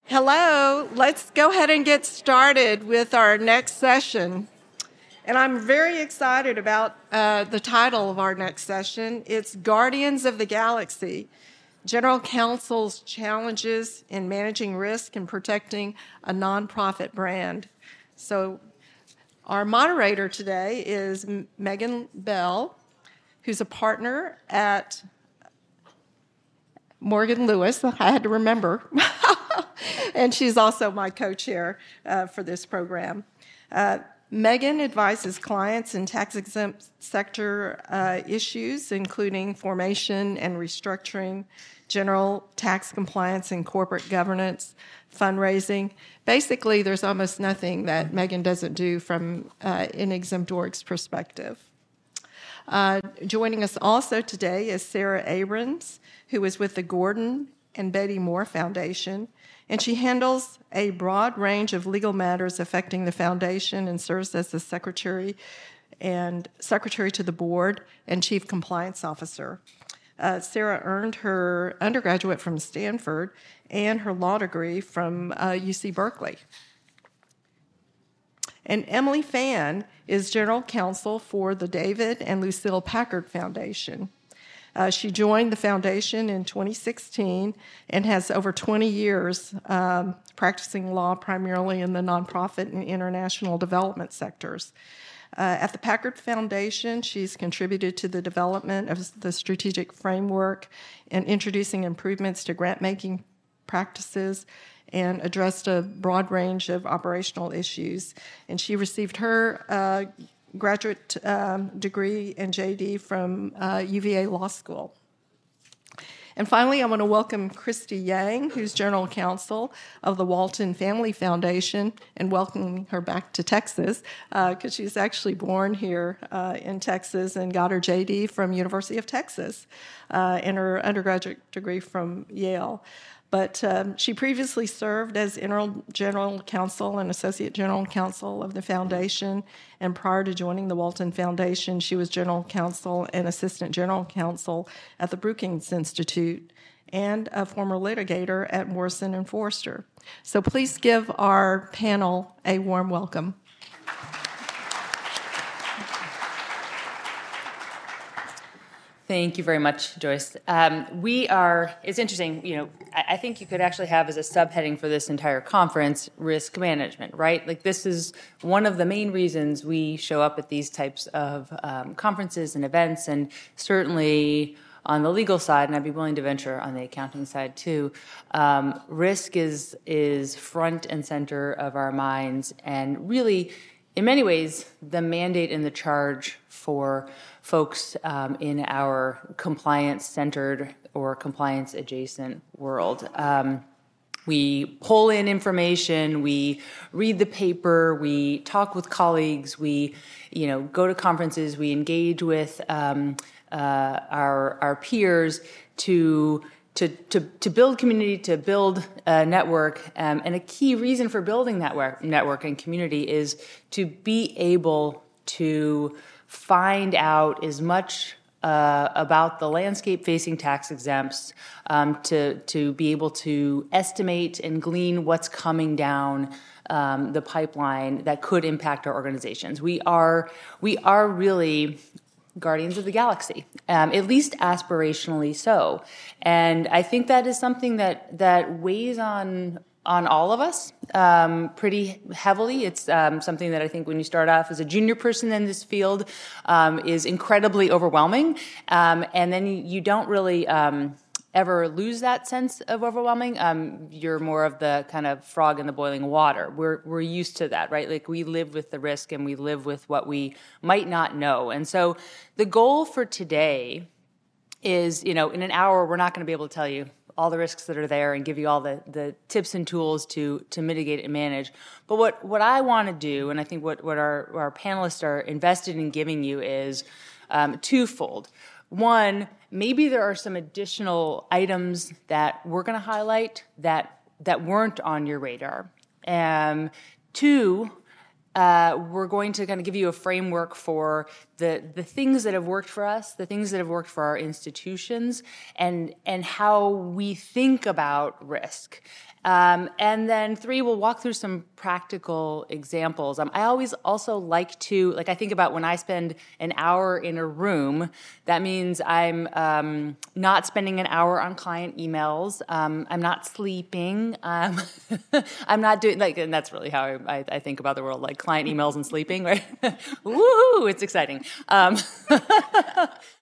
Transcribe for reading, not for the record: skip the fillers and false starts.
Hello, let's go ahead and get started with our next session. And I'm very excited about the title of our next session. It's Guardians of the Galaxy, General Counsel's Challenges in Managing Risk and Protecting a Nonprofit Brand. So our moderator today is Megan Bell, who's a partner at Morgan Lewis. I had to remember. And she's also my co-chair for this program. Megan advises clients in tax-exempt sector issues, including formation and restructuring, general tax compliance and corporate governance, fundraising. Basically, there's almost nothing that Megan doesn't do from an exempt org's perspective. Joining us also today is Sarah Abrams, who is with the Gordon and Betty Moore Foundation, and she handles a broad range of legal matters affecting the foundation and serves as the secretary to the board and chief compliance officer. Sarah earned her undergraduate from Stanford and her law degree from UC Berkeley. And Emily Fan is general counsel for the David and Lucille Packard Foundation. She joined the foundation in 2016 and has over 20 years practicing law primarily in the nonprofit and international development sectors. At the Packard Foundation, she's contributed to the development of the strategic framework and introducing improvements to grant-making practices and addressed a broad range of operational issues. And she received her graduate degree and JD from UVA Law School. And finally, I want to welcome Christy Yang, who's General Counsel of the Walton Family Foundation, and welcoming her back to Texas, because she's actually born here in Texas and got her JD from University of Texas and her undergraduate degree from Yale. But she previously served as interim general counsel and associate general counsel of the foundation, and prior to joining the Walton Foundation, she was general counsel and assistant general counsel at the Brookings Institute and a former litigator at Morrison and Foerster. So please give our panel a warm welcome. Thank you very much, Joyce. It's interesting, I think you could actually have as a subheading for this entire conference, risk management, right? Like this is one of the main reasons we show up at these types of conferences and events, and certainly on the legal side, and I'd be willing to venture on the accounting side too, risk is front and center of our minds, and really, in many ways, the mandate and the charge for folks in our compliance-centered or compliance-adjacent world. We pull in information, we read the paper, we talk with colleagues, we go to conferences, we engage with our peers to build community, to build a network. And a key reason for building that network and community is to be able to find out as much about the landscape facing tax exempts, to be able to estimate and glean what's coming down the pipeline that could impact our organizations. We are really guardians of the galaxy, at least aspirationally so. And I think that is something that weighs on all of us pretty heavily. It's something that I think when you start off as a junior person in this field is incredibly overwhelming. And then you don't really ever lose that sense of overwhelming. You're more of the kind of frog in the boiling water. We're used to that, right? Like we live with the risk and we live with what we might not know. And so the goal for today is, in an hour, we're not going to be able to tell you all the risks that are there and give you all the tips and tools to mitigate and manage. But what I want to do, and I think what our panelists are invested in giving you is twofold. One, maybe there are some additional items that we're going to highlight that weren't on your radar. Two, we're going to kind of give you a framework for the things that have worked for us, the things that have worked for our institutions, and how we think about risk. And then 3, we'll walk through some practical examples. I always also like to, I think about when I spend an hour in a room, that means I'm not spending an hour on client emails. I'm not sleeping. I'm not doing, and that's really how I think about the world, client emails and sleeping, right? Woohoo, it's exciting.